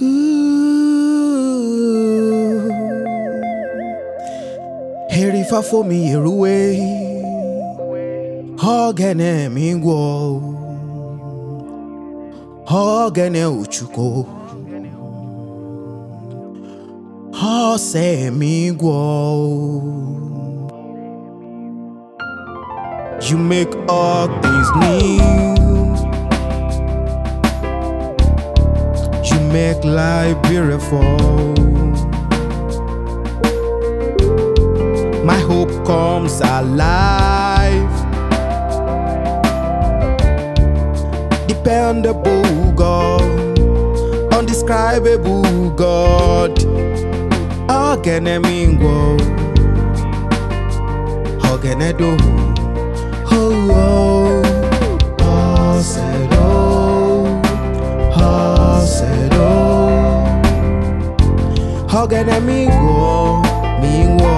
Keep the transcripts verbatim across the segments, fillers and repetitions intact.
Herifa for me away. Hogene mingwo. Hogene uchuko. Hose mingwo. You make all things new. You make life beautiful. My hope comes alive. Dependable God, undescribable God. Ogene mingwo, ogene do. Oh, oh, oh, said oh, oh, said oh. Ogene mingwo, mingwo.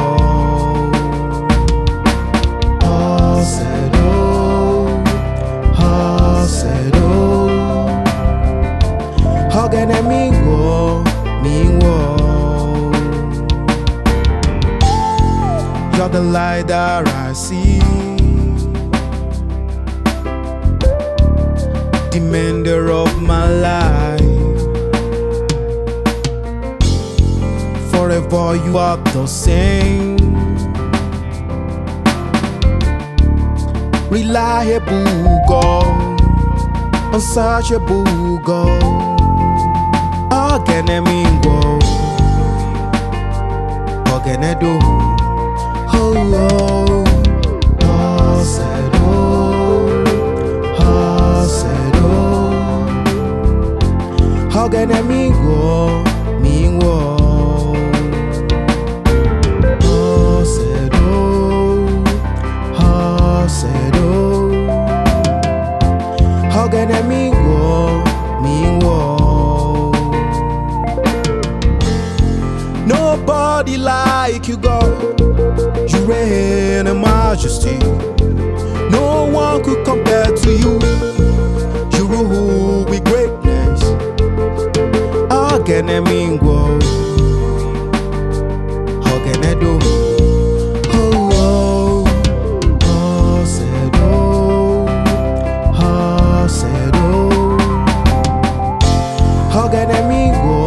Oh, said oh, oh, said oh. Ogene mingwo, mingwo. You're the light that I see, the mender of my life. Forever you are the same, reliable God, unsearchable God. Ogene mingwo, ogene do. Oh, oh, oh, said oh, oh, said oh. Ogene mingwo, mingwo. Oh, said oh, oh, said oh. Ogene mingwo, mingwo. Nobody like you, God. You reign in majesty. No one could compare to you. You rule with greatness. Ogene mingwo, ogene do. Oh, oh, oh, said oh, oh, said oh. Ogene mingwo.